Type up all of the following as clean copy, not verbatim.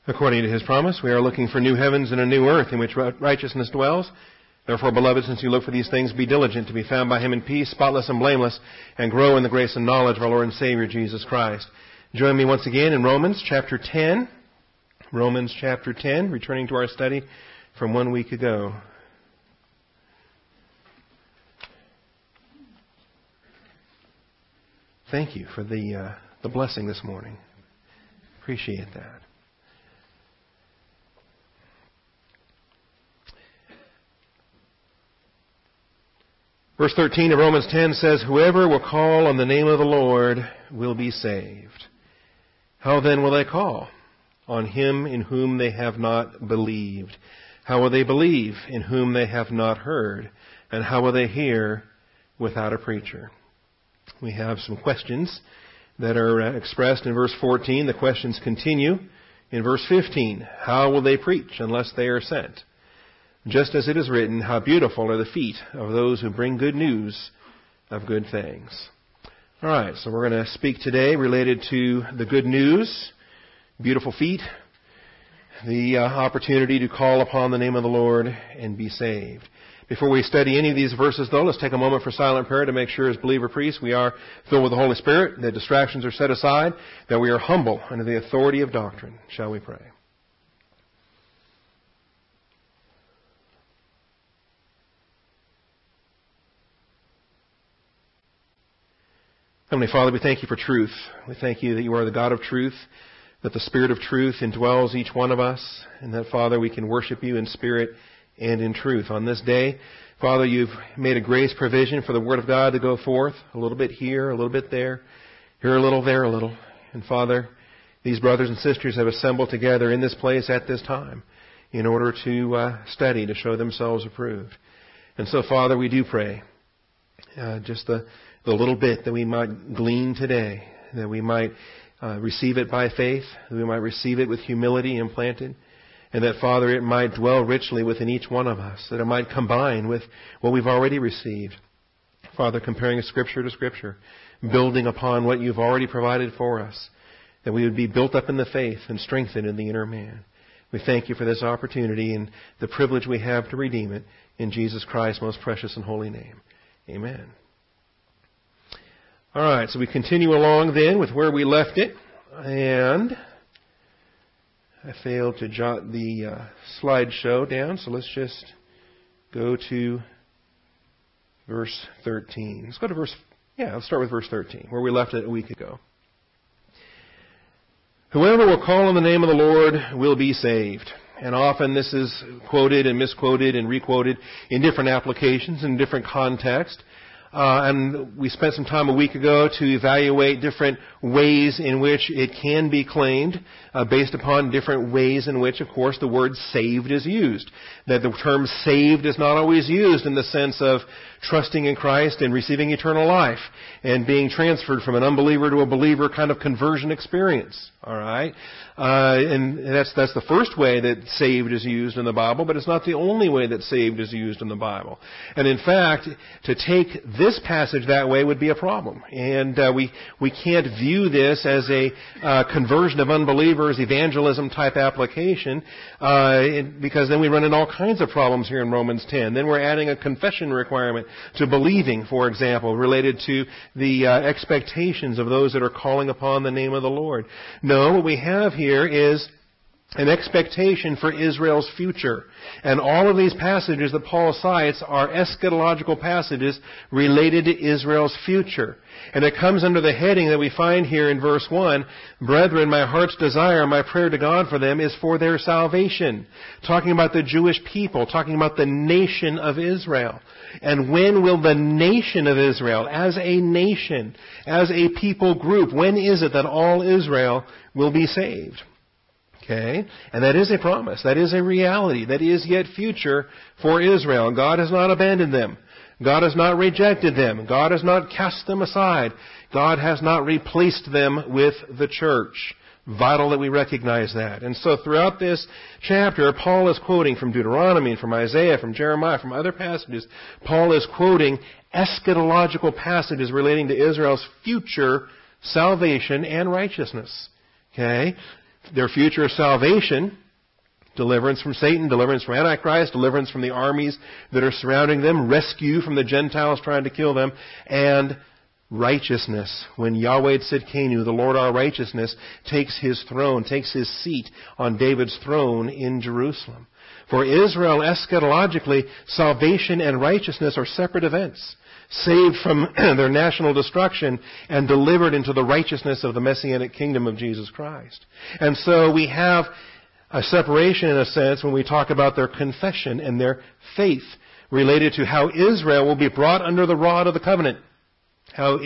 According to His promise, we are looking for new heavens and a new earth in which righteousness dwells. Therefore, beloved, since you look for these things, be diligent to be found by Him in peace, spotless and blameless, and grow in the grace and knowledge of our Lord and Savior, Jesus Christ. Join me once again in Romans chapter 10. Romans chapter 10, returning to our study from 1 week ago. Thank you for the blessing this morning. Appreciate that. Verse 13 of Romans 10 says, "Whoever will call on the name of the Lord will be saved. How then will they call? On Him in whom they have not believed. How will they believe in whom they have not heard? And how will they hear without a preacher?" We have some questions that are expressed in verse 14. The questions continue in verse 15. How will they preach unless they are sent? Just as it is written, how beautiful are the feet of those who bring good news of good things. All right, so we're going to speak today related to the good news, beautiful feet, the opportunity to call upon the name of the Lord and be saved. Before we study any of these verses, though, let's take a moment for silent prayer to make sure as believer priests we are filled with the Holy Spirit, that distractions are set aside, that we are humble under the authority of doctrine. Shall we pray? Heavenly Father, we thank You for truth. We thank You that You are the God of truth, that the Spirit of truth indwells each one of us, and that, Father, we can worship You in spirit and in truth. On this day, Father, You've made a grace provision for the Word of God to go forth, a little bit here, a little bit there, here a little, there a little. And Father, these brothers and sisters have assembled together in this place at this time in order to study, to show themselves approved. And so, Father, we do pray just the little bit that we might glean today, that we might receive it by faith, that we might receive it with humility implanted, and that, Father, it might dwell richly within each one of us, that it might combine with what we've already received. Father, comparing Scripture to Scripture, building upon what You've already provided for us, that we would be built up in the faith and strengthened in the inner man. We thank You for this opportunity and the privilege we have to redeem it in Jesus Christ's most precious and holy name. Amen. All right, so we continue along then with where we left it, and I failed to jot the slideshow down, so let's just go to verse 13. Let's start with verse 13, where we left it a week ago. Whoever will call on the name of the Lord will be saved. And often this is quoted and misquoted and requoted in different applications, in different contexts. And we spent some time a week ago to evaluate different ways in which it can be claimed, based upon different ways in which, of course, the word saved is used. That the term saved is not always used in the sense of trusting in Christ and receiving eternal life and being transferred from an unbeliever to a believer kind of conversion experience. All right? And that's the first way that saved is used in the Bible, but it's not the only way that saved is used in the Bible. And in fact, to take this passage that way would be a problem. And we can't view this as a conversion of unbelievers, evangelism type application, because then we run into all kinds of problems here in Romans 10. Then we're adding a confession requirement to believing, for example, related to the expectations of those that are calling upon the name of the Lord. No, what we have here is an expectation for Israel's future. And all of these passages that Paul cites are eschatological passages related to Israel's future. And it comes under the heading that we find here in verse 1, "Brethren, my heart's desire, my prayer to God for them is for their salvation." Talking about the Jewish people, talking about the nation of Israel. And when will the nation of Israel, as a nation, as a people group, when is it that all Israel will be saved? Okay? And that is a promise. That is a reality. That is yet future for Israel. God has not abandoned them. God has not rejected them. God has not cast them aside. God has not replaced them with the church. Vital that we recognize that. And so throughout this chapter, Paul is quoting from Deuteronomy, from Isaiah, from Jeremiah, from other passages. Paul is quoting eschatological passages relating to Israel's future salvation and righteousness. Okay? their future salvation, deliverance from Satan, deliverance from Antichrist, deliverance from the armies that are surrounding them, rescue from the Gentiles trying to kill them, and righteousness. When Yahweh Tzidkenu, the Lord our righteousness, takes his throne, takes his seat on David's throne in Jerusalem. For Israel, eschatologically, salvation and righteousness are separate events, saved from their national destruction and delivered into the righteousness of the Messianic kingdom of Jesus Christ. And so we have a separation, in a sense, when we talk about their confession and their faith related to how Israel will be brought under the rod of the covenant. How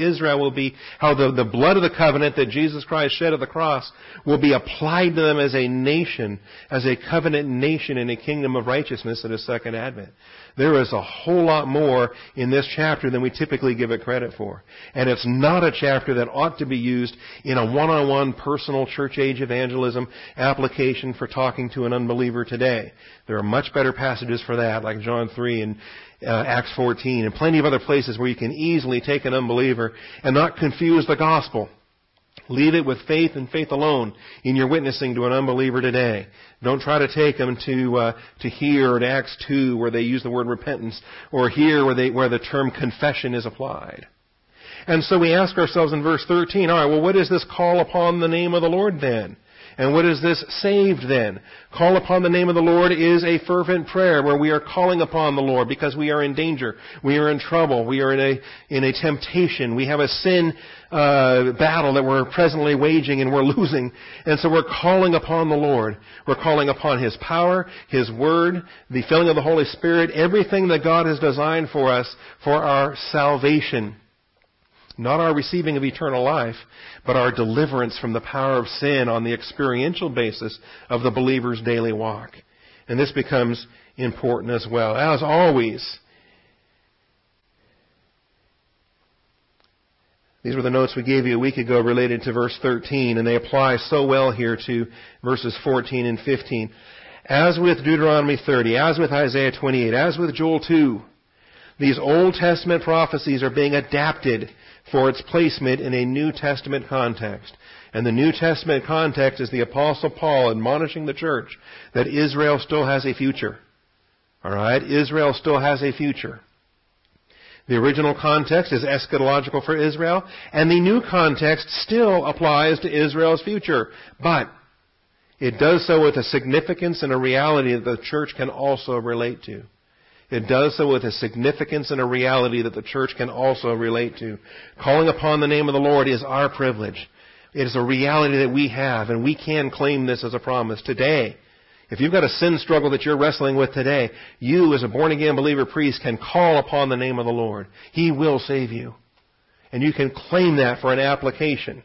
the blood of the covenant that Jesus Christ shed at the cross will be applied to them as a nation, as a covenant nation in a kingdom of righteousness at His second advent. There is a whole lot more in this chapter than we typically give it credit for. And it's not a chapter that ought to be used in a one-on-one personal church age evangelism application for talking to an unbeliever today. There are much better passages for that, like John 3 and Acts 14, and plenty of other places where you can easily take an unbeliever and not confuse the gospel. Leave it with faith and faith alone in your witnessing to an unbeliever today. Don't try to take them to here or to Acts 2 where they use the word repentance, or here where the term confession is applied. And so we ask ourselves in verse 13, all right, well, what is this call upon the name of the Lord then? And what is this saved then? Call upon the name of the Lord is a fervent prayer where we are calling upon the Lord because we are in danger. We are in trouble. We are in a temptation. We have a sin battle that we're presently waging and we're losing. And so we're calling upon the Lord. We're calling upon His power, His Word, the filling of the Holy Spirit, everything that God has designed for us for our salvation. Not our receiving of eternal life, but our deliverance from the power of sin on the experiential basis of the believer's daily walk. And this becomes important as well. As always, these were the notes we gave you a week ago related to verse 13, and they apply so well here to verses 14 and 15. As with Deuteronomy 30, as with Isaiah 28, as with Joel 2, these Old Testament prophecies are being adapted for its placement in a New Testament context. And the New Testament context is the Apostle Paul admonishing the church that Israel still has a future. All right? Israel still has a future. The original context is eschatological for Israel, and the new context still applies to Israel's future. But it does so with a significance and a reality that the church can also relate to. It does so with a significance and a reality that the church can also relate to. Calling upon the name of the Lord is our privilege. It is a reality that we have, and we can claim this as a promise today. If you've got a sin struggle that you're wrestling with today, you as a born-again believer priest can call upon the name of the Lord. He will save you. And you can claim that for an application,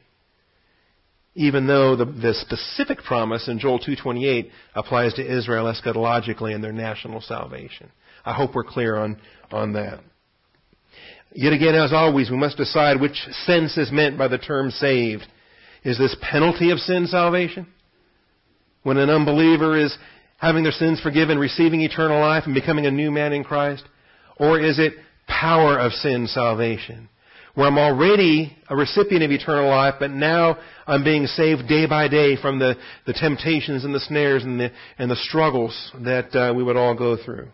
even though the specific promise in Joel 2:28 applies to Israel eschatologically and their national salvation. I hope we're clear on that. Yet again, as always, we must decide which sense is meant by the term saved. Is this penalty of sin salvation? When an unbeliever is having their sins forgiven, receiving eternal life, and becoming a new man in Christ? Or is it power of sin salvation? Where I'm already a recipient of eternal life, but now I'm being saved day by day from the temptations and the snares and the struggles that we would all go through.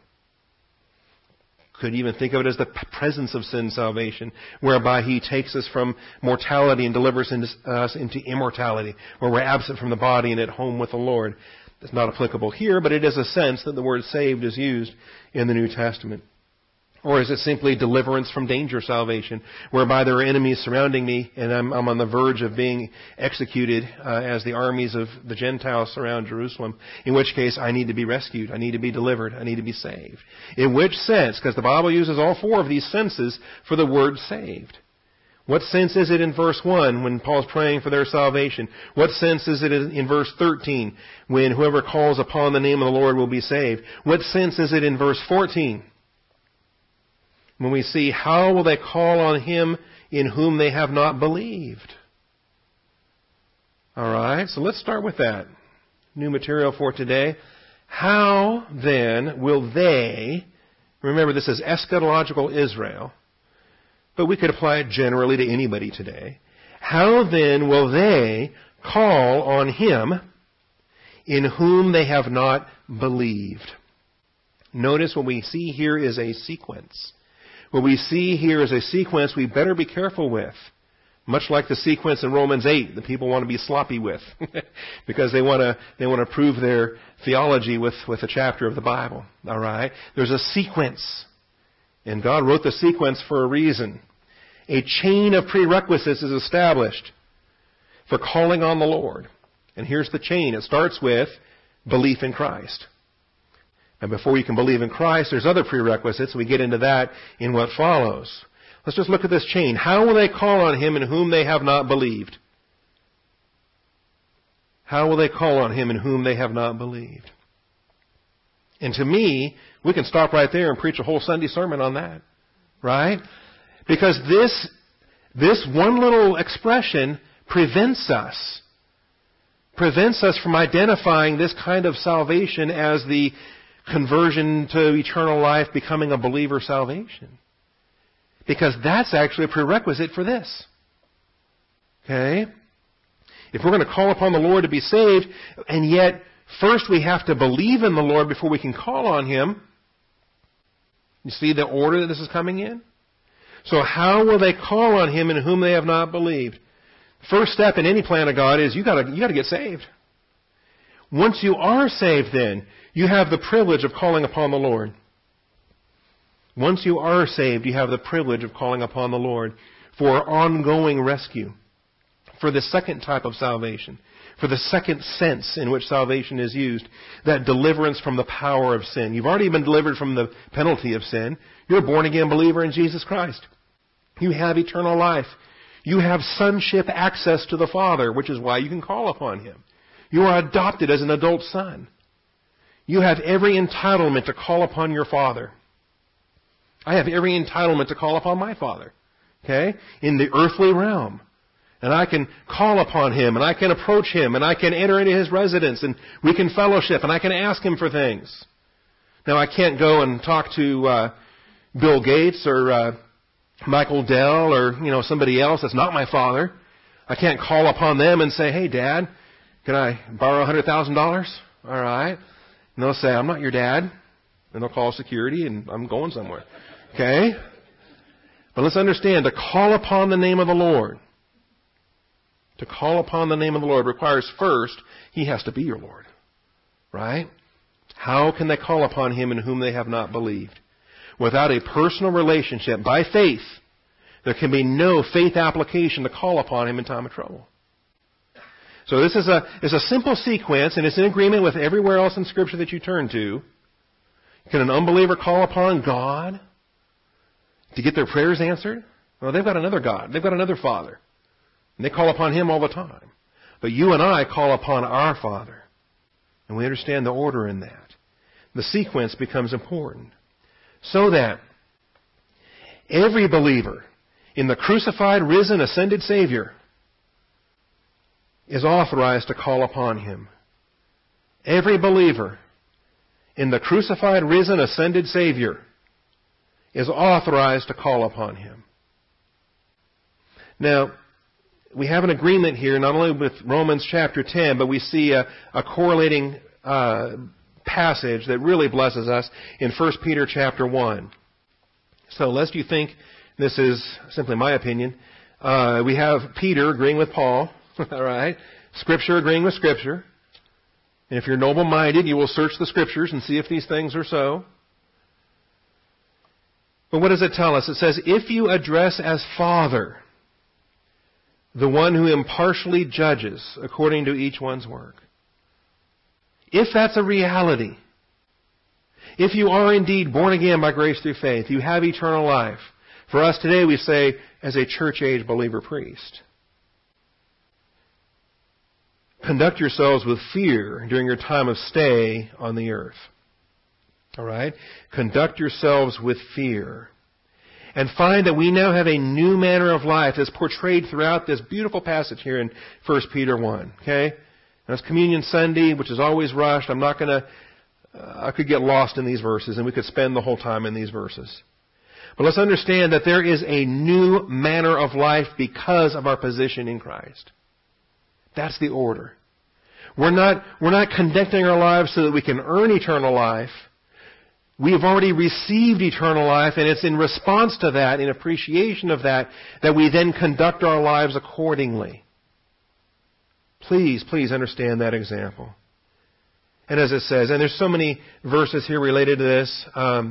Could even think of it as the presence of sin salvation, whereby He takes us from mortality and delivers us into immortality, where we're absent from the body and at home with the Lord. That's not applicable here, but it is a sense that the word saved is used in the New Testament. Or is it simply deliverance from danger salvation, whereby there are enemies surrounding me and I'm on the verge of being executed as the armies of the Gentiles surround Jerusalem, in which case I need to be rescued, I need to be delivered, I need to be saved. In which sense? Because the Bible uses all four of these senses for the word saved. What sense is it in verse 1 when Paul's praying for their salvation? What sense is it in verse 13 when whoever calls upon the name of the Lord will be saved? What sense is it in verse 14? When we see, how will they call on Him in whom they have not believed? All right, so let's start with that. New material for today. How then will they, remember this is eschatological Israel, but we could apply it generally to anybody today. How then will they call on Him in whom they have not believed. Notice what we see here is a sequence. What we see here is a sequence we better be careful with. Much like the sequence in Romans 8 that people want to be sloppy with because they want to prove their theology with a chapter of the Bible. All right? There's a sequence. And God wrote the sequence for a reason. A chain of prerequisites is established for calling on the Lord. And here's the chain. It starts with belief in Christ. And before you can believe in Christ, there's other prerequisites. We get into that in what follows. Let's just look at this chain. How will they call on Him in whom they have not believed? How will they call on Him in whom they have not believed? And to me, we can stop right there and preach a whole Sunday sermon on that. Right? Because this one little expression prevents us from identifying this kind of salvation as the conversion to eternal life, becoming a believer salvation. Because that's actually a prerequisite for this. Okay? If we're going to call upon the Lord to be saved, and yet first we have to believe in the Lord before we can call on Him. You see the order that this is coming in? So how will they call on Him in whom they have not believed? First step in any plan of God is you got to get saved. Once you are saved, then you have the privilege of calling upon the Lord. Once you are saved, you have the privilege of calling upon the Lord for ongoing rescue, for the second type of salvation, for the second sense in which salvation is used, that deliverance from the power of sin. You've already been delivered from the penalty of sin. You're a born-again believer in Jesus Christ. You have eternal life. You have sonship access to the Father, which is why you can call upon Him. You are adopted as an adult son. You have every entitlement to call upon your Father. I have every entitlement to call upon my Father, okay, in the earthly realm. And I can call upon Him, and I can approach Him, and I can enter into His residence, and we can fellowship, and I can ask Him for things. Now, I can't go and talk to Bill Gates or Michael Dell or somebody else that's not my Father. I can't call upon them and say, "Hey, Dad, can I borrow $100,000? All right." And they'll say, "I'm not your dad." And they'll call security, and I'm going somewhere. Okay? But let's understand, to call upon the name of the Lord, to call upon the name of the Lord requires first, He has to be your Lord. Right? How can they call upon Him in whom they have not believed? Without a personal relationship, by faith, there can be no faith application to call upon Him in time of trouble. So this is a simple sequence, and it's in agreement with everywhere else in Scripture that you turn to. Can an unbeliever call upon God to get their prayers answered? Well, they've got another God. They've got another Father. And they call upon Him all the time. But you and I call upon our Father. And we understand the order in that. The sequence becomes important. So that every believer in the crucified, risen, ascended Savior is authorized to call upon Him. Every believer in the crucified, risen, ascended Savior is authorized to call upon Him. Now, we have an agreement here, not only with Romans chapter 10, but we see a correlating passage that really blesses us in 1 Peter chapter 1. So, lest you think this is simply my opinion, we have Peter agreeing with Paul, all right? Scripture agreeing with Scripture. And if you're noble-minded, you will search the Scriptures and see if these things are so. But what does it tell us? It says, if you address as Father the one who impartially judges according to each one's work. If that's a reality, if you are indeed born again by grace through faith, you have eternal life. For us today, we say, as a church-age believer priest. Conduct yourselves with fear during your time of stay on the earth. All right? Conduct yourselves with fear. And find that we now have a new manner of life that's portrayed throughout this beautiful passage here in 1 Peter 1. Okay? Now it's Communion Sunday, which is always rushed. I'm not going to... I could get lost in these verses, and we could spend the whole time in these verses. But let's understand that there is a new manner of life because of our position in Christ. That's the order. We're not conducting our lives so that we can earn eternal life. We have already received eternal life, and it's in response to that, in appreciation of that, that we then conduct our lives accordingly. Please understand that example. And as it says, and there's so many verses here related to this.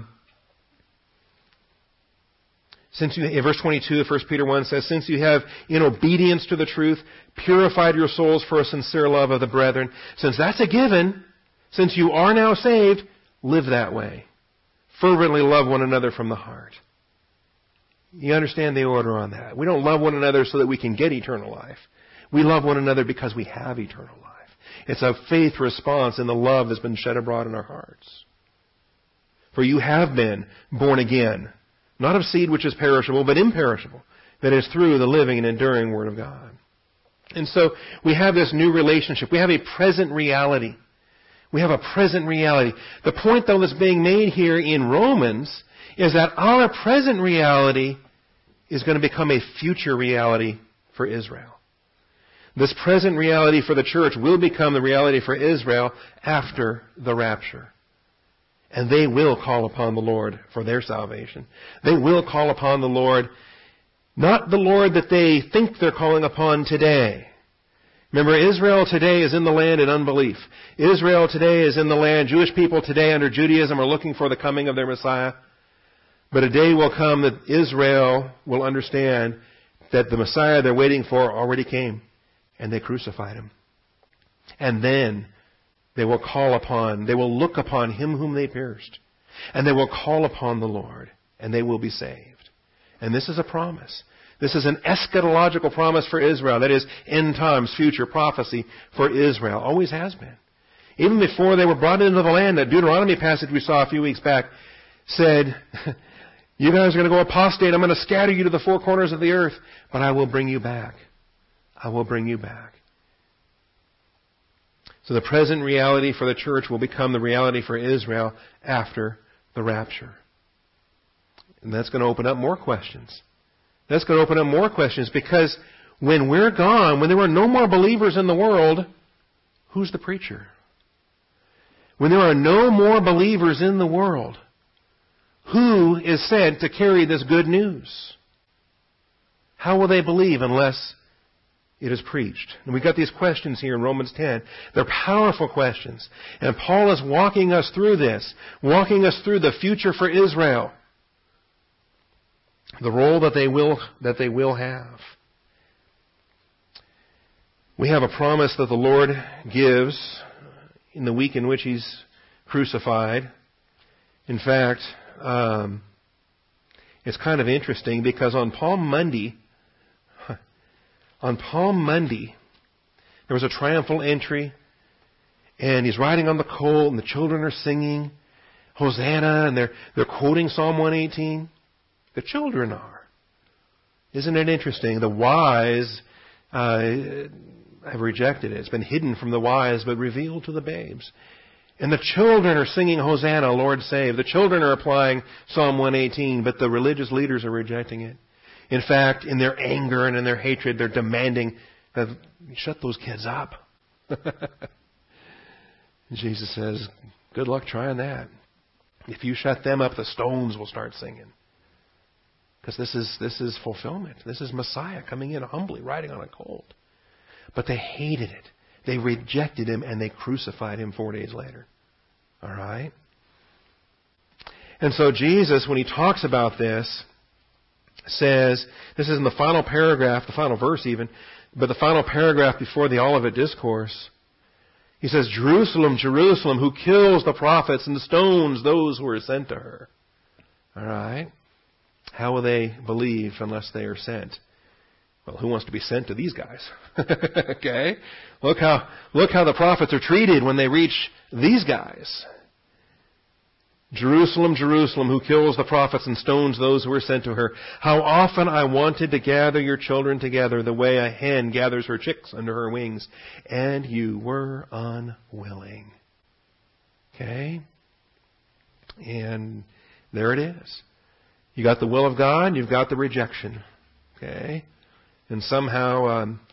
In verse 22 of 1 Peter 1 says, since you have, in obedience to the truth, purified your souls for a sincere love of the brethren, since that's a given, since you are now saved, live that way. Fervently love one another from the heart. You understand the order on that. We don't love one another so that we can get eternal life. We love one another because we have eternal life. It's a faith response in the love that's been shed abroad in our hearts. For you have been born again, not of seed which is perishable, but imperishable, that is through the living and enduring Word of God. And so we have this new relationship. We have a present reality. We have a present reality. The point, though, that's being made here in Romans is that our present reality is going to become a future reality for Israel. This present reality for the church will become the reality for Israel after the rapture. And they will call upon the Lord for their salvation. They will call upon the Lord, not the Lord that they think they're calling upon today. Remember, Israel today is in the land in unbelief. Israel today is in the land. Jewish people today under Judaism are looking for the coming of their Messiah. But a day will come that Israel will understand that the Messiah they're waiting for already came. And they crucified him. And then they will look upon him whom they pierced. And they will call upon the Lord. And they will be saved. And this is a promise. This is an eschatological promise for Israel. That is, end times, future prophecy for Israel. Always has been. Even before they were brought into the land, that Deuteronomy passage we saw a few weeks back said, you guys are going to go apostate. I'm going to scatter you to the four corners of the earth. But I will bring you back. I will bring you back. So the present reality for the church will become the reality for Israel after the rapture. And that's going to open up more questions. That's going to open up more questions because when we're gone, when there are no more believers in the world, who's the preacher? When there are no more believers in the world, who is sent to carry this good news? How will they believe unless it is preached? And we've got these questions here in Romans 10. They're powerful questions. And Paul is walking us through this, walking us through the future for Israel. The role that they will have. We have a promise that the Lord gives in the week in which He's crucified. In fact, it's kind of interesting because on Palm Monday, there was a triumphal entry, and He's riding on the colt, and the children are singing Hosanna, and they're quoting Psalm 118. The children are. Isn't it interesting? The wise have rejected it. It's been hidden from the wise, but revealed to the babes. And the children are singing Hosanna, Lord save. The children are applying Psalm 118, but the religious leaders are rejecting it. In fact, in their anger and in their hatred, they're demanding that shut those kids up. Jesus says, good luck trying that. If you shut them up, the stones will start singing. Because this is fulfillment. This is Messiah coming in humbly, riding on a colt. But they hated it. They rejected Him and they crucified Him 4 days later. All right? And so Jesus, when He talks about this, says, this is in the final paragraph, the final verse even, but the final paragraph before the Olivet Discourse. He says, Jerusalem, Jerusalem, who kills the prophets and stones those who are sent to her. All right? How will they believe unless they are sent? Well, who wants to be sent to these guys? Okay? Look how the prophets are treated when they reach these guys. Jerusalem, Jerusalem, who kills the prophets and stones those who are sent to her. How often I wanted to gather your children together the way a hen gathers her chicks under her wings, and you were unwilling. Okay? And there it is. You got the will of God, you've got the rejection. Okay? And somehow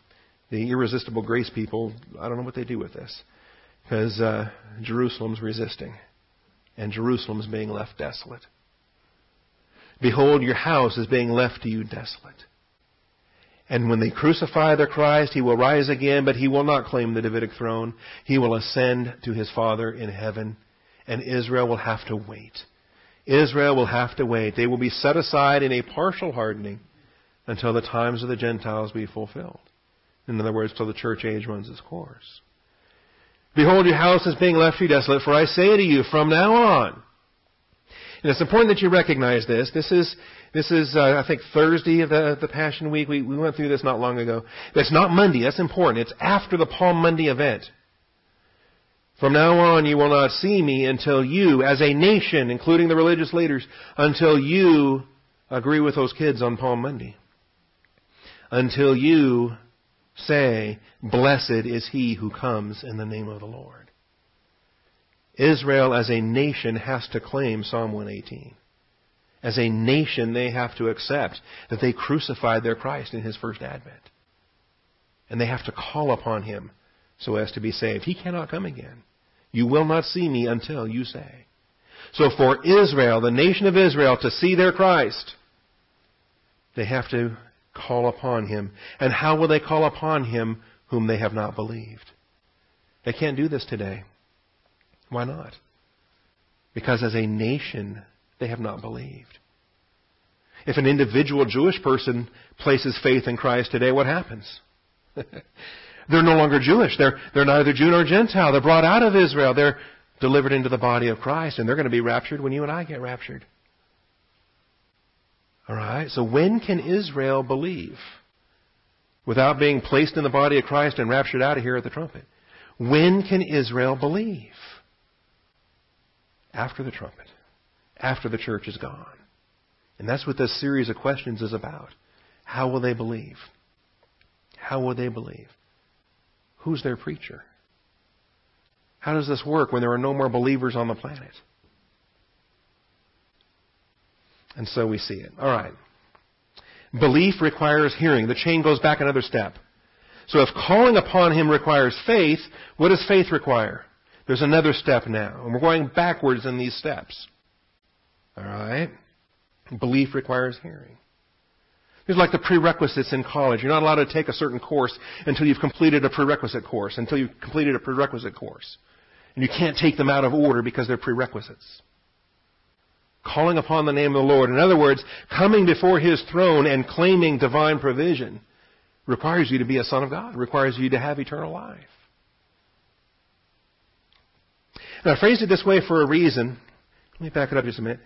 The irresistible grace people, I don't know what they do with this. Because Jerusalem's resisting. And Jerusalem's being left desolate. Behold, your house is being left to you desolate. And when they crucify their Christ, He will rise again, but He will not claim the Davidic throne. He will ascend to His Father in heaven, and Israel will have to wait. Israel will have to wait. They will be set aside in a partial hardening until the times of the Gentiles be fulfilled. In other words, till the church age runs its course. Behold, your house is being left to you desolate, for I say to you, from now on. And it's important that you recognize this. This is I think, Thursday of the Passion Week. We went through this not long ago. That's not Monday. That's important. It's after the Palm Monday event. From now on, you will not see me until you, as a nation, including the religious leaders, until you agree with those kids on Palm Monday. Until you say, blessed is he who comes in the name of the Lord. Israel as a nation has to claim Psalm 118. As a nation, they have to accept that they crucified their Christ in His first advent. And they have to call upon Him so as to be saved. He cannot come again. You will not see me until you say. So for Israel, the nation of Israel, to see their Christ, they have to call upon Him. And how will they call upon Him whom they have not believed? They can't do this today. Why not? Because as a nation, they have not believed. If an individual Jewish person places faith in Christ today, what happens? They're no longer Jewish. They're neither Jew nor Gentile. They're brought out of Israel. They're delivered into the body of Christ, and they're going to be raptured when you and I get raptured. All right? So when can Israel believe without being placed in the body of Christ and raptured out of here at the trumpet? When can Israel believe? After the trumpet. After the church is gone. And that's what this series of questions is about. How will they believe? How will they believe? Who's their preacher? How does this work when there are no more believers on the planet? And so we see it. All right. Belief requires hearing. The chain goes back another step. So if calling upon Him requires faith, what does faith require? There's another step now. And we're going backwards in these steps. All right? Belief requires hearing. It's like the prerequisites in college. You're not allowed to take a certain course until you've completed a prerequisite course. And you can't take them out of order because they're prerequisites. Calling upon the name of the Lord. In other words, coming before His throne and claiming divine provision requires you to be a son of God. Requires you to have eternal life. Now, I phrased it this way for a reason. Let me back it up just a minute.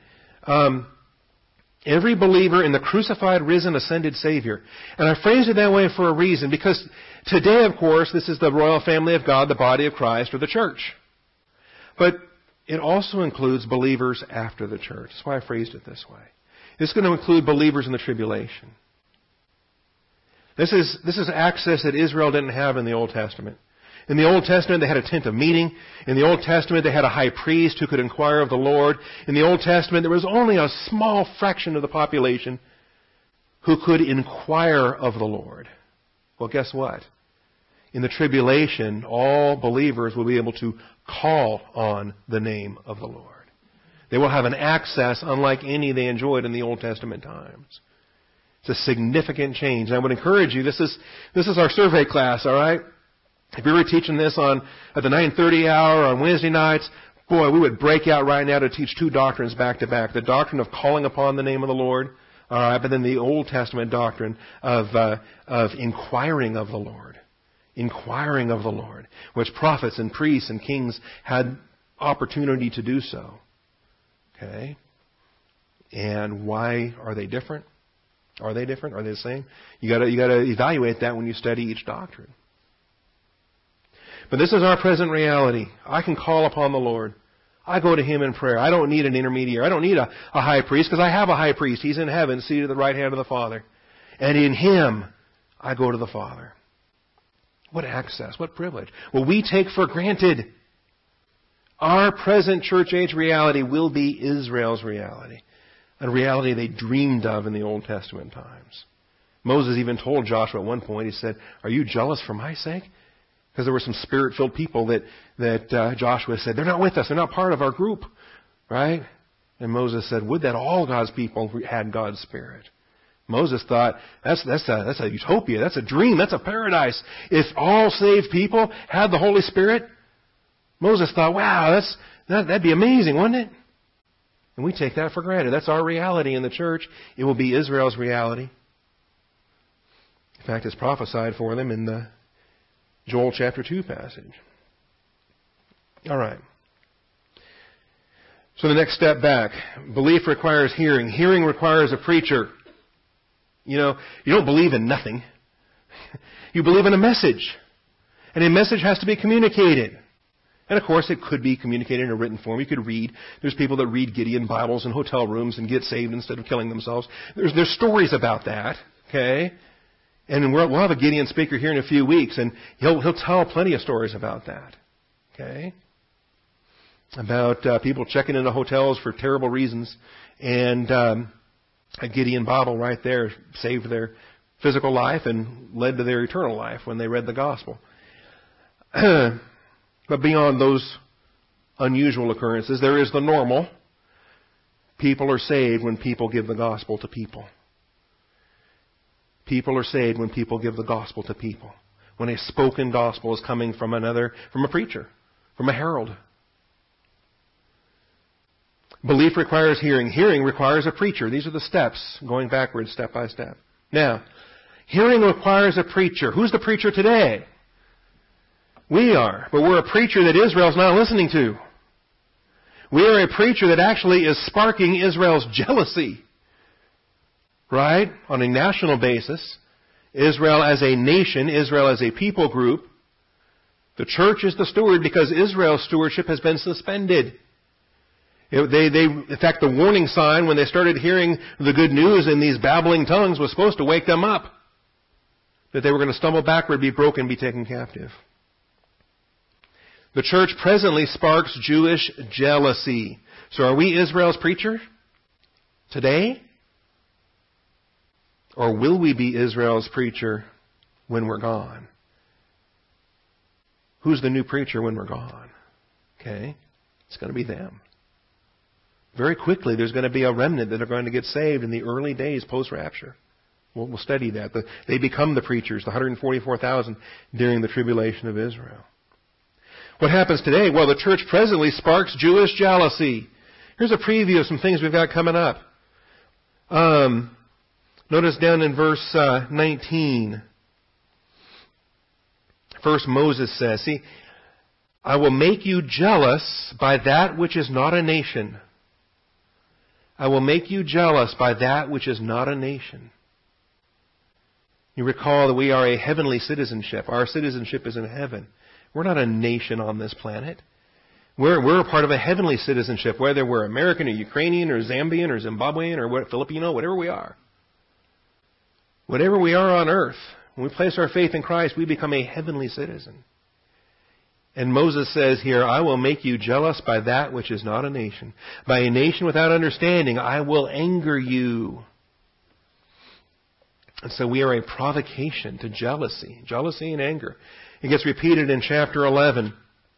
Every believer in the crucified, risen, ascended Savior. And I phrased it that way for a reason, because today, of course, this is the royal family of God, the body of Christ, or the church. But it also includes believers after the church. That's why I phrased it this way. It's going to include believers in the tribulation. This is access that Israel didn't have in the Old Testament. In the Old Testament, they had a tent of meeting. In the Old Testament, they had a high priest who could inquire of the Lord. In the Old Testament, there was only a small fraction of the population who could inquire of the Lord. Well, guess what? In the tribulation, all believers will be able to call on the name of the Lord. They will have an access unlike any they enjoyed in the Old Testament times. It's a significant change. And I would encourage you, this is our survey class, all right? If we were teaching this at the 9:30 hour on Wednesday nights, boy, we would break out right now to teach two doctrines back to back. The doctrine of calling upon the name of the Lord, all right, but then the Old Testament doctrine of inquiring of the Lord. Inquiring of the Lord, which prophets and priests and kings had opportunity to do so. Okay? And why are they different? Are they different? Are they the same? You got to evaluate that when you study each doctrine. But this is our present reality. I can call upon the Lord. I go to Him in prayer. I don't need an intermediary. I don't need a high priest because I have a high priest. He's in heaven, seated at the right hand of the Father. And in Him, I go to the Father. What access, what privilege. Well, we take for granted our present church age reality will be Israel's reality. A reality they dreamed of in the Old Testament times. Moses even told Joshua at one point, he said, "Are you jealous for my sake?" Because there were some Spirit-filled people that Joshua said, "They're not with us. They're not part of our group." Right? And Moses said, "Would that all God's people had God's Spirit." Moses thought, that's a utopia. That's a dream. That's a paradise. If all saved people had the Holy Spirit, Moses thought, wow, that'd be amazing, wouldn't it? And we take that for granted. That's our reality in the church. It will be Israel's reality. In fact, it's prophesied for them in the Joel chapter 2 passage. All right. So the next step back. Belief requires hearing. Hearing requires a preacher. You know, you don't believe in nothing. You believe in a message. And a message has to be communicated. And of course, it could be communicated in a written form. You could read. There's people that read Gideon Bibles in hotel rooms and get saved instead of killing themselves. There's stories about that. Okay? And we'll have a Gideon speaker here in a few weeks, and he'll tell plenty of stories about that. Okay? About people checking into hotels for terrible reasons, and a Gideon Bible right there saved their physical life and led to their eternal life when they read the gospel. But beyond those unusual occurrences, there is the normal. People are saved when people give the gospel to people. People are saved when people give the gospel to people. When a spoken gospel is coming from a preacher, from a herald. Belief requires hearing. Hearing requires a preacher. These are the steps, going backwards step by step. Now, hearing requires a preacher. Who's the preacher today? We are. But we're a preacher that Israel's not listening to. We are a preacher that actually is sparking Israel's jealousy. Right? On a national basis. Israel as a nation, Israel as a people group. The church is the steward because Israel's stewardship has been suspended. In fact, the warning sign when they started hearing the good news in these babbling tongues was supposed to wake them up. That they were going to stumble backward, be broken, be taken captive. The church presently sparks Jewish jealousy. So are we Israel's preacher today? Or will we be Israel's preacher when we're gone? Who's the new preacher when we're gone? Okay? It's going to be them. Very quickly, there's going to be a remnant that are going to get saved in the early days post-rapture. We'll study that. They become the preachers, the 144,000 during the tribulation of Israel. What happens today? Well, the church presently sparks Jewish jealousy. Here's a preview of some things we've got coming up. Notice down in verse 19. First Moses says, see, I will make you jealous by that which is not a nation. I will make you jealous by that which is not a nation. You recall that we are a heavenly citizenship. Our citizenship is in heaven. We're not a nation on this planet. We're a part of a heavenly citizenship, whether we're American or Ukrainian or Zambian or Zimbabwean or Filipino, whatever we are. Whatever we are on earth, when we place our faith in Christ, we become a heavenly citizen. And Moses says here, I will make you jealous by that which is not a nation. By a nation without understanding, I will anger you. And so we are a provocation to jealousy. Jealousy and anger. It gets repeated in chapter 11.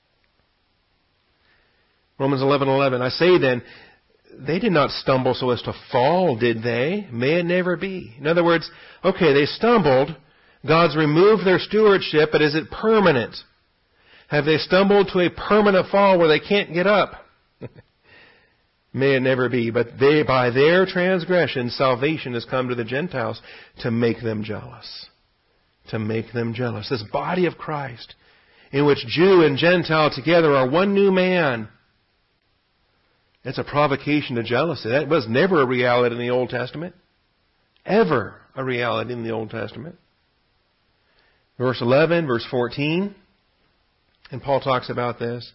Romans 11:11. I say then, they did not stumble so as to fall, did they? May it never be. In other words, okay, they stumbled. God's removed their stewardship, but is it permanent? Have they stumbled to a permanent fall where they can't get up? May it never be. But by their transgression, salvation has come to the Gentiles to make them jealous. To make them jealous. This body of Christ, in which Jew and Gentile together are one new man. It's a provocation to jealousy. That was never a reality in the Old Testament. Ever a reality in the Old Testament. Verse 11, verse 14. And Paul talks about this.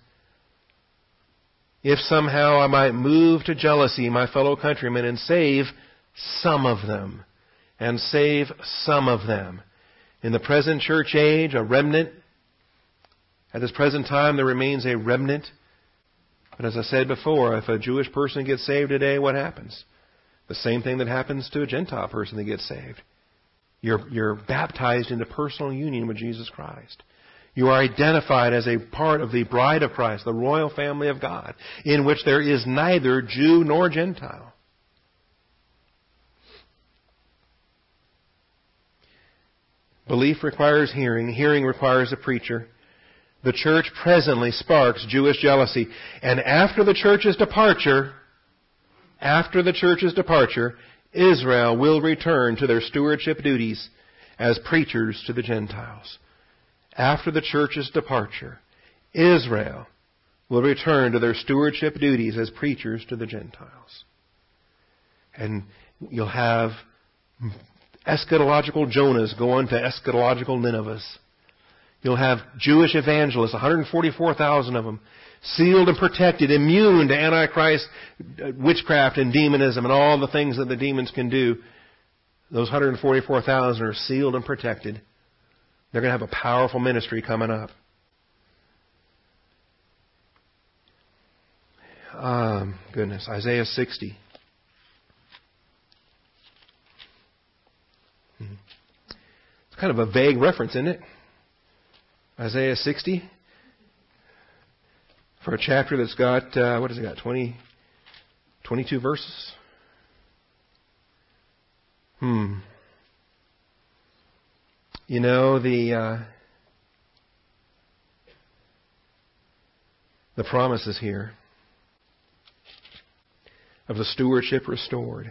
If somehow I might move to jealousy my fellow countrymen and save some of them. And save some of them. In the present church age, a remnant. At this present time, there remains a remnant. But as I said before, if a Jewish person gets saved today, what happens? The same thing that happens to a Gentile person that gets saved. You're baptized into personal union with Jesus Christ. You are identified as a part of the bride of Christ, the royal family of God, in which there is neither Jew nor Gentile. Belief requires hearing. Hearing requires a preacher. The church presently sparks Jewish jealousy. And after the church's departure, Israel will return to their stewardship duties as preachers to the Gentiles. After the church's departure, Israel will return to their stewardship duties as preachers to the Gentiles. And you'll have eschatological Jonahs go on to eschatological Ninevehs. You'll have Jewish evangelists, 144,000 of them, sealed and protected, immune to Antichrist witchcraft and demonism and all the things that the demons can do. Those 144,000 are sealed and protected. They're going to have a powerful ministry coming up. Isaiah 60. It's kind of a vague reference, isn't it? Isaiah 60. For a chapter that's got, 22 verses? You know, the promises here of the stewardship restored.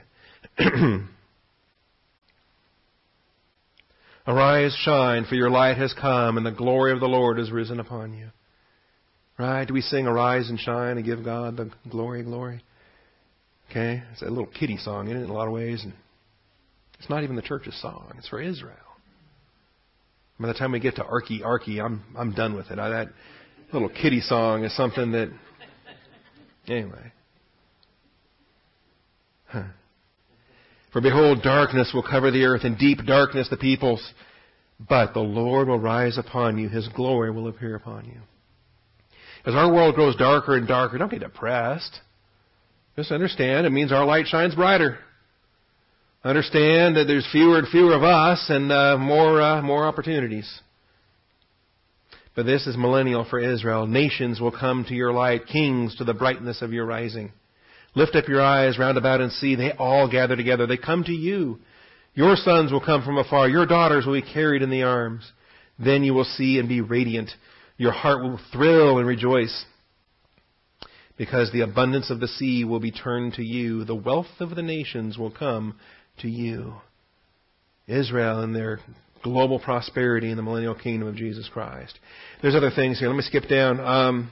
Arise, shine, for your light has come, and the glory of the Lord is risen upon you. Right? Do we sing Arise and Shine and give God the glory, glory? Okay? It's a little kiddie song, isn't it, in a lot of ways? And it's not even the church's song. It's for Israel. By the time we get to Arky, Arky, I'm done with it. That little kiddie song is something that... Anyway. For behold, darkness will cover the earth, and deep darkness the peoples. But the Lord will rise upon you. His glory will appear upon you. As our world grows darker and darker, don't be depressed. Just understand it means our light shines brighter. Understand that there's fewer and fewer of us and more opportunities. But this is millennial for Israel. Nations will come to your light, kings to the brightness of your rising. Lift up your eyes round about and see. They all gather together. They come to you. Your sons will come from afar. Your daughters will be carried in the arms. Then you will see and be radiant. Your heart will thrill and rejoice. Because the abundance of the sea will be turned to you. The wealth of the nations will come to you. Israel and their global prosperity in the millennial kingdom of Jesus Christ. There's other things here. Let me skip down.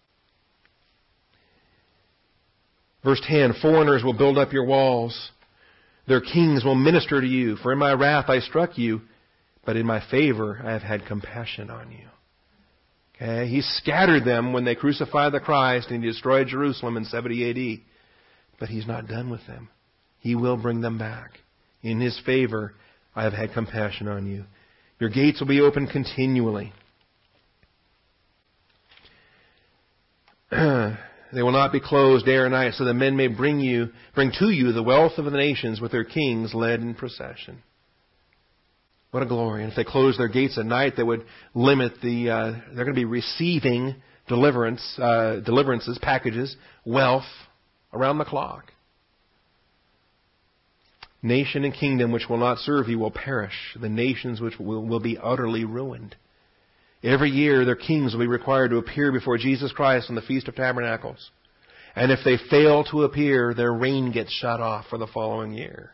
Verse 10, foreigners will build up your walls. Their kings will minister to you. For in my wrath I struck you, but in my favor I have had compassion on you. Okay? He scattered them when they crucified the Christ and He destroyed Jerusalem in 70 A.D. But He's not done with them. He will bring them back. In His favor I have had compassion on you. Your gates will be open continually. They will not be closed day or night, so that men may bring to you the wealth of the nations with their kings led in procession. What a glory. And if they close their gates at night, they would limit they're going to be receiving deliverances, packages, wealth around the clock. Nation and kingdom which will not serve you will perish. The nations which will be utterly ruined. Every year their kings will be required to appear before Jesus Christ on the Feast of Tabernacles. And if they fail to appear, their reign gets shut off for the following year.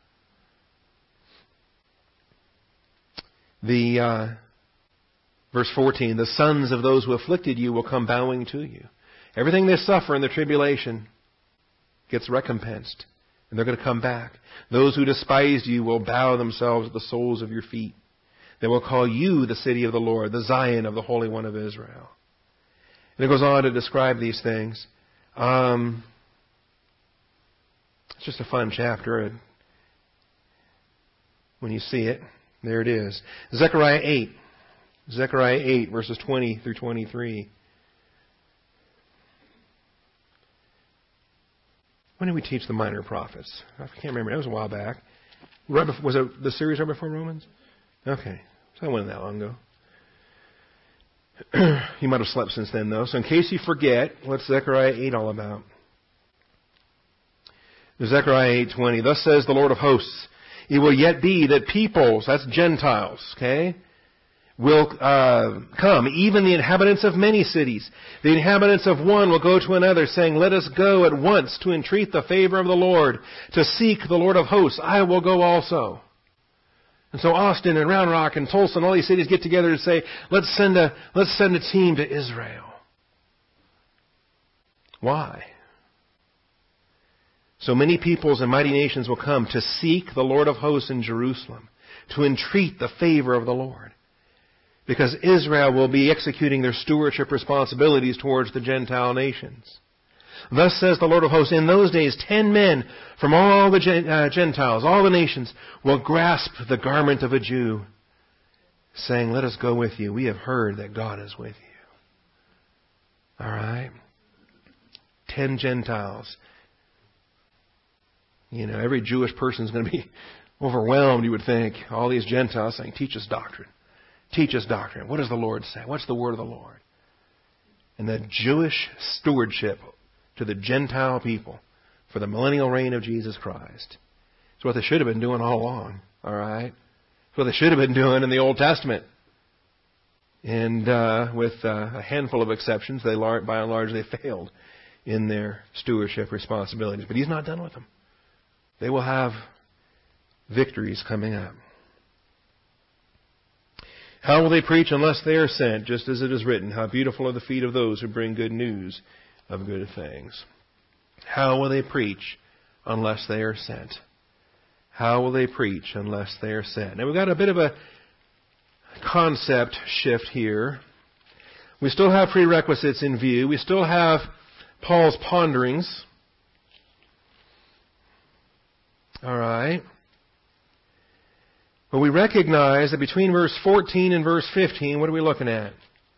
Verse 14, the sons of those who afflicted you will come bowing to you. Everything they suffer in the tribulation gets recompensed. And they're going to come back. Those who despised you will bow themselves at the soles of your feet. They will call you the city of the Lord, the Zion of the Holy One of Israel. And it goes on to describe these things. It's just a fun chapter. When you see it, there it is. Zechariah 8. Zechariah 8, verses 20 through 23. When did we teach the minor prophets? I can't remember. It was a while back. Right before, was it the series right before Romans? Okay. So I went that long ago. You might have slept since then, though. So in case you forget, what's Zechariah 8 all about? Zechariah 8:20. Thus says the Lord of hosts, it will yet be that peoples, that's Gentiles, okay, will come, even the inhabitants of many cities. The inhabitants of one will go to another, saying, let us go at once to entreat the favor of the Lord, to seek the Lord of hosts. I will go also. And so Austin and Round Rock and Tulsa and all these cities get together to say, let's send a team to Israel. Why? So many peoples and mighty nations will come to seek the Lord of hosts in Jerusalem, to entreat the favor of the Lord. Because Israel will be executing their stewardship responsibilities towards the Gentile nations. Thus says the Lord of hosts, in those days 10 men from all the Gentiles, all the nations, will grasp the garment of a Jew, saying, let us go with you. We have heard that God is with you. All right? 10 Gentiles. You know, every Jewish person is going to be overwhelmed, you would think. All these Gentiles saying, teach us doctrine. Teach us doctrine. What does the Lord say? What's the word of the Lord? And the Jewish stewardship to the Gentile people for the millennial reign of Jesus Christ. It's what they should have been doing all along. All right? It's what they should have been doing in the Old Testament. And with a handful of exceptions, by and large, they failed in their stewardship responsibilities. But He's not done with them. They will have victories coming up. How will they preach unless they are sent? Just as it is written, how beautiful are the feet of those who bring good news of good things. How will they preach unless they are sent? How will they preach unless they are sent? Now we've got a bit of a concept shift here. We still have prerequisites in view. We still have Paul's ponderings. All right. But we recognize that between verse 14 and verse 15, what are we looking at?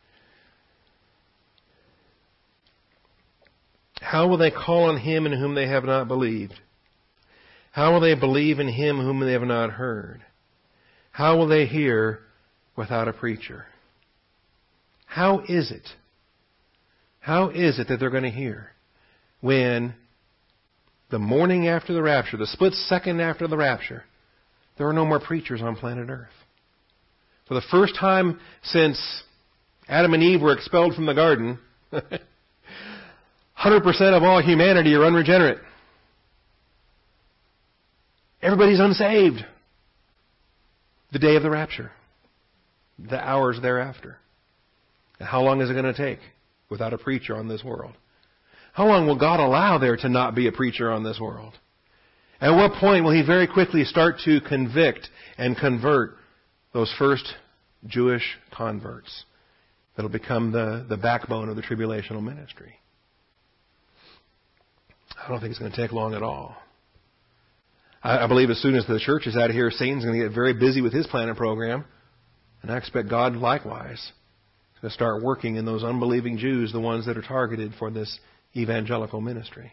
How will they call on Him in whom they have not believed? How will they believe in Him whom they have not heard? How will they hear without a preacher? How is it? How is it that they're going to hear when the morning after the rapture, the split second after the rapture, there are no more preachers on planet Earth? For the first time since Adam and Eve were expelled from the garden, 100% of all humanity are unregenerate. Everybody's unsaved. The day of the rapture. The hours thereafter. How long is it going to take without a preacher on this world? How long will God allow there to not be a preacher on this world? At what point will He very quickly start to convict and convert those first Jewish converts that will become the backbone of the tribulational ministry? I don't think it's going to take long at all. I believe as soon as the church is out of here, Satan's going to get very busy with his planet program. And I expect God likewise to start working in those unbelieving Jews, the ones that are targeted for this evangelical ministry.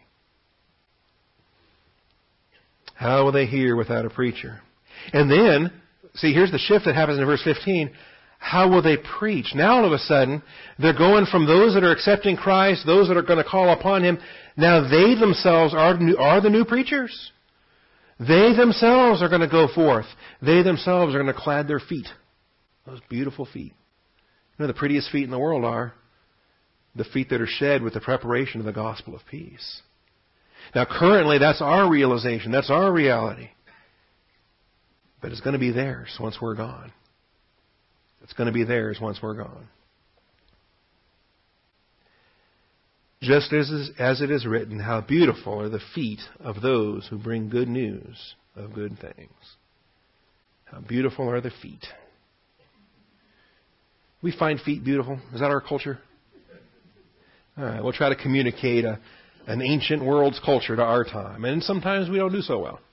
How will they hear without a preacher? And then, see, here's the shift that happens in verse 15. How will they preach? Now all of a sudden, they're going from those that are accepting Christ, those that are going to call upon Him. Now they themselves are the new preachers. They themselves are going to go forth. They themselves are going to clad their feet. Those beautiful feet. You know, the prettiest feet in the world are the feet that are shed with the preparation of the gospel of peace. Now currently that's our realization. That's our reality. But it's going to be theirs once we're gone. It's going to be theirs once we're gone. Just as it is written, how beautiful are the feet of those who bring good news of good things. How beautiful are the feet. We find feet beautiful. Is that our culture? All right, we'll try to communicate an ancient world's culture to our time. And sometimes we don't do so well.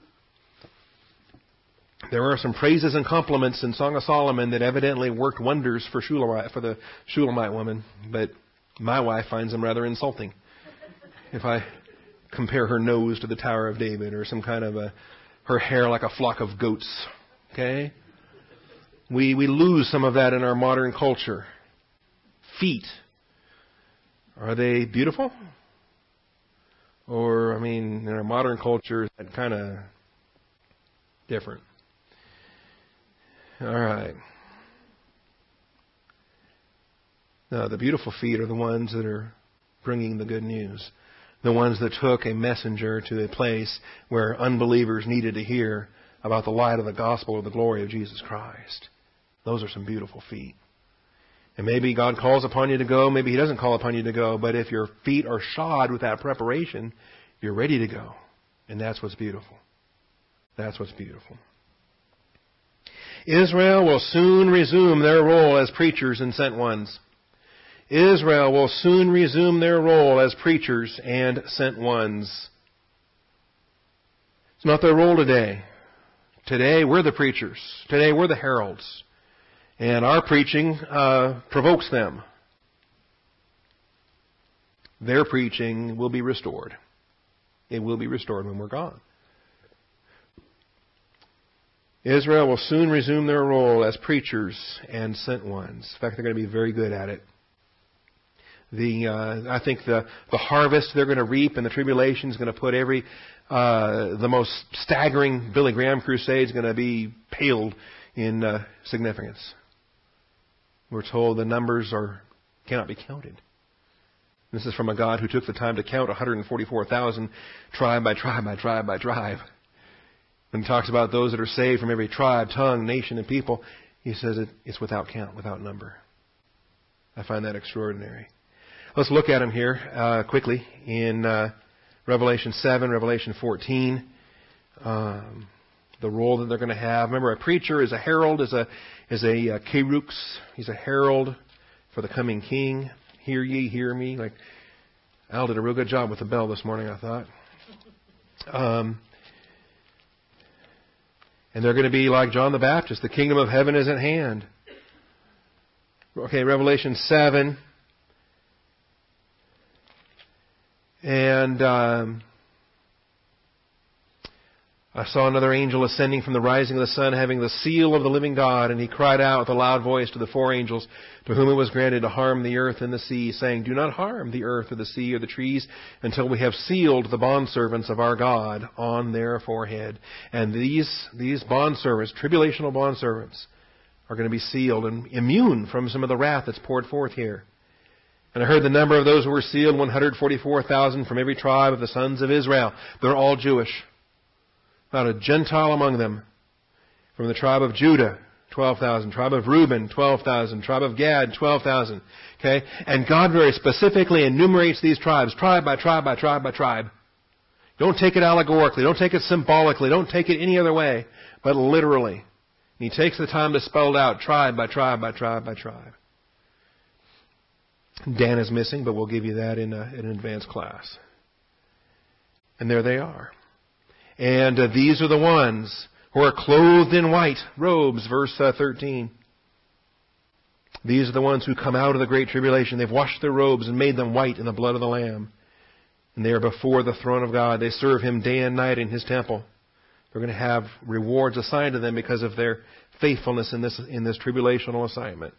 There are some praises and compliments in Song of Solomon that evidently worked wonders for the Shulamite woman, but my wife finds them rather insulting. If I compare her nose to the Tower of David or some kind of her hair like a flock of goats. Okay? We lose some of that in our modern culture. Feet. Are they beautiful? Or, in our modern culture, is that kind of different? All right. No, the beautiful feet are the ones that are bringing the good news. The ones that took a messenger to a place where unbelievers needed to hear about the light of the gospel of the glory of Jesus Christ. Those are some beautiful feet. And maybe God calls upon you to go, maybe He doesn't call upon you to go, but if your feet are shod with that preparation, you're ready to go. And that's what's beautiful. That's what's beautiful. Israel will soon resume their role as preachers and sent ones. Israel will soon resume their role as preachers and sent ones. It's not their role today. Today we're the preachers. Today we're the heralds. And our preaching provokes them. Their preaching will be restored. It will be restored when we're gone. Israel will soon resume their role as preachers and sent ones. In fact, they're going to be very good at it. I think the harvest they're going to reap in the tribulation is going to put the most staggering Billy Graham crusade is going to be paled in significance. We're told the numbers cannot be counted. This is from a God who took the time to count 144,000 tribe by tribe by tribe by tribe. When He talks about those that are saved from every tribe, tongue, nation, and people, He says it's without count, without number. I find that extraordinary. Let's look at them here quickly in Revelation 7, Revelation 14. The role that they're going to have. Remember, a preacher is a herald, is a kerux. He's a herald for the coming king. Hear ye, hear me. Like Al did a real good job with the bell this morning, I thought. And they're going to be like John the Baptist. The kingdom of heaven is at hand. Okay, Revelation 7. And I saw another angel ascending from the rising of the sun, having the seal of the living God, and he cried out with a loud voice to the four angels, to whom it was granted to harm the earth and the sea, saying, Do not harm the earth or the sea or the trees, until we have sealed the bondservants of our God on their forehead. And these bondservants, tribulational bondservants, are going to be sealed and immune from some of the wrath that's poured forth here. And I heard the number of those who were sealed, 144,000 from every tribe of the sons of Israel. They're all Jewish. Not a Gentile among them. From the tribe of Judah, 12,000. Tribe of Reuben, 12,000. Tribe of Gad, 12,000. Okay? And God very specifically enumerates these tribes, tribe by tribe by tribe by tribe. Don't take it allegorically. Don't take it symbolically. Don't take it any other way. But literally. And He takes the time to spell it out, tribe by tribe by tribe by tribe. Dan is missing, but we'll give you that in an advanced class. And there they are. And these are the ones who are clothed in white robes, verse 13. These are the ones who come out of the great tribulation. They've washed their robes and made them white in the blood of the Lamb. And they are before the throne of God. They serve Him day and night in His temple. They're going to have rewards assigned to them because of their faithfulness in this tribulational assignment.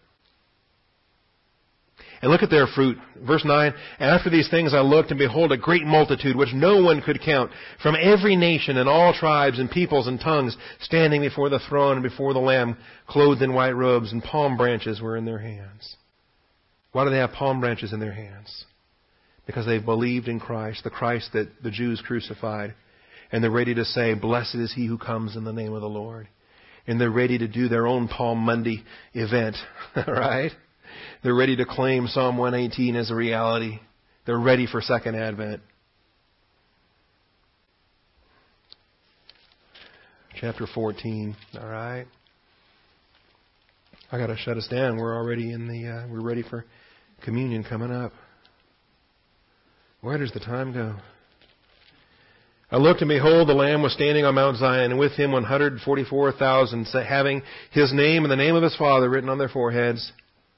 And look at their fruit. Verse 9, And after these things I looked, and behold, a great multitude, which no one could count, from every nation and all tribes and peoples and tongues, standing before the throne and before the Lamb, clothed in white robes, and palm branches were in their hands. Why do they have palm branches in their hands? Because they've believed in Christ, the Christ that the Jews crucified. And they're ready to say, Blessed is He who comes in the name of the Lord. And they're ready to do their own Palm Monday event. All right? They're ready to claim Psalm 118 as a reality. They're ready for Second Advent. Chapter 14. All right. I got to shut us down. We're already we're ready for communion coming up. Where does the time go? I looked, and behold, the Lamb was standing on Mount Zion, and with Him 144,000, having His name and the name of His Father written on their foreheads.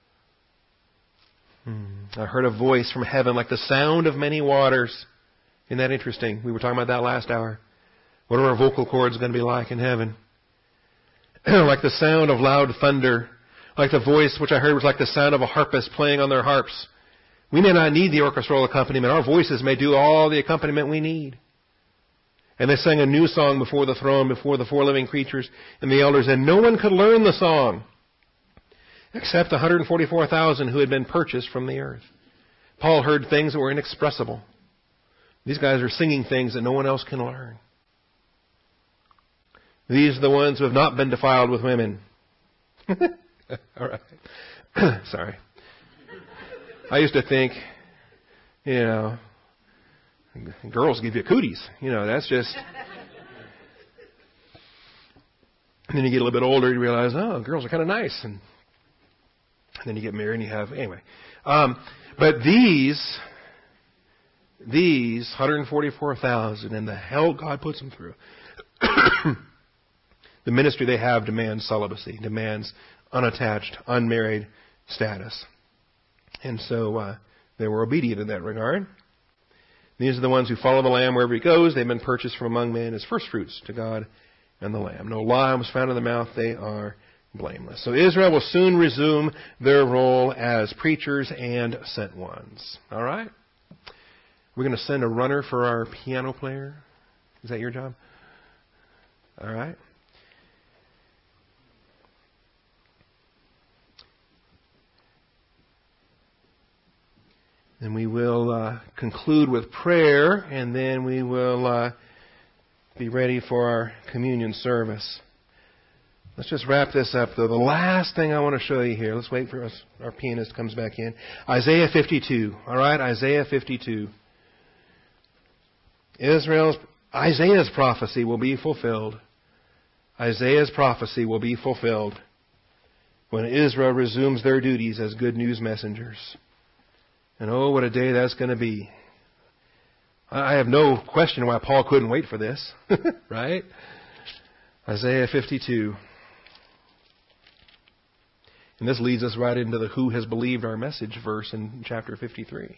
I heard a voice from heaven like the sound of many waters. Isn't that interesting? We were talking about that last hour. What are our vocal cords going to be like in heaven? Like the sound of loud thunder. Like the voice, which I heard was like the sound of a harpist playing on their harps. We may not need the orchestral accompaniment. Our voices may do all the accompaniment we need. And they sang a new song before the throne, before the four living creatures and the elders. And no one could learn the song except the 144,000 who had been purchased from the earth. Paul heard things that were inexpressible. These guys are singing things that no one else can learn. These are the ones who have not been defiled with women. All right. Sorry. I used to think, girls give you cooties. That's just... And then you get a little bit older, you realize, girls are kind of nice. And then you get married and you have... Anyway. But these 144,000 and the hell God puts them through... The ministry they have demands celibacy, demands unattached, unmarried status. And so they were obedient in that regard. These are the ones who follow the Lamb wherever he goes. They've been purchased from among men as firstfruits to God and the Lamb. No lie was found in their mouth. They are blameless. So Israel will soon resume their role as preachers and sent ones. All right? We're going to send a runner for our piano player. Is that your job? All right. And we will conclude with prayer, and then we will be ready for our communion service. Let's just wrap this up, though. The last thing I want to show you here, let's wait for our pianist comes back in. Isaiah 52. All right, Isaiah 52. Isaiah's prophecy will be fulfilled. Isaiah's prophecy will be fulfilled when Israel resumes their duties as good news messengers. And oh, what a day that's going to be. I have no question why Paul couldn't wait for this. Right? Isaiah 52. And this leads us right into the who has believed our message verse in chapter 53.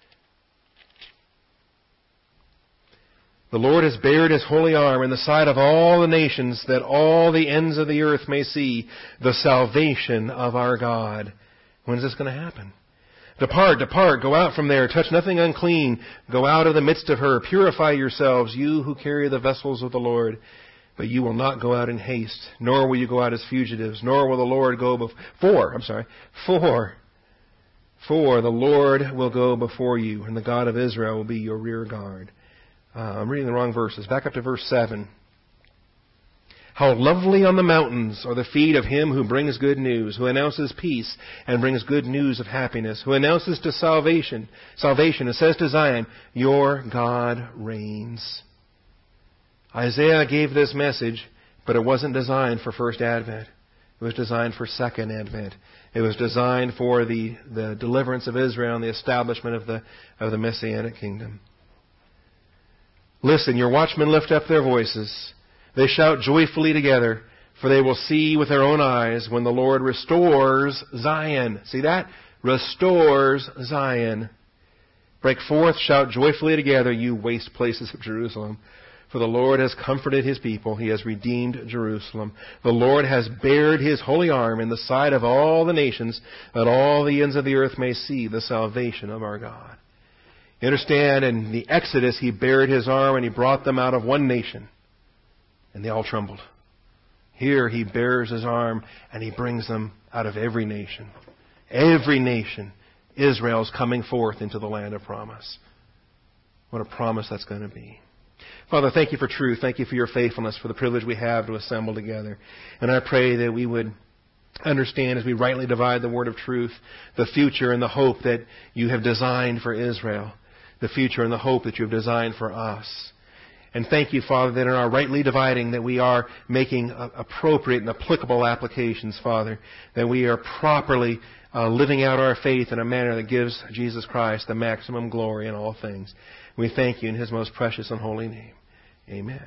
The Lord has bared his holy arm in the sight of all the nations, that all the ends of the earth may see the salvation of our God. When is this going to happen? Depart, depart, go out from there, touch nothing unclean, go out of the midst of her, purify yourselves, you who carry the vessels of the Lord. But you will not go out in haste, nor will you go out as fugitives, nor will the Lord go for the Lord will go before you, and the God of Israel will be your rear guard. I'm reading the wrong verses. Back up to verse 7. How lovely on the mountains are the feet of him who brings good news, who announces peace and brings good news of happiness, who announces to salvation and says to Zion, your God reigns. Isaiah gave this message, but it wasn't designed for first advent. It was designed for second advent. It was designed for the deliverance of Israel and the establishment of the Messianic kingdom. Listen, your watchmen lift up their voices. They shout joyfully together, for they will see with their own eyes when the Lord restores Zion. See that? Restores Zion. Break forth, shout joyfully together, you waste places of Jerusalem. For the Lord has comforted his people. He has redeemed Jerusalem. The Lord has bared his holy arm in the sight of all the nations, that all the ends of the earth may see the salvation of our God. You understand, in the Exodus, he bared his arm and he brought them out of one nation. And they all trembled. Here he bears his arm and he brings them out of every nation. Every nation. Israel's coming forth into the land of promise. What a promise that's going to be. Father, thank you for truth. Thank you for your faithfulness, for the privilege we have to assemble together. And I pray that we would understand as we rightly divide the word of truth, the future and the hope that you have designed for Israel. The future and the hope that you have designed for us. And thank you, Father, that in our rightly dividing that we are making appropriate and applicable applications, Father, that we are properly living out our faith in a manner that gives Jesus Christ the maximum glory in all things. We thank you in his most precious and holy name. Amen.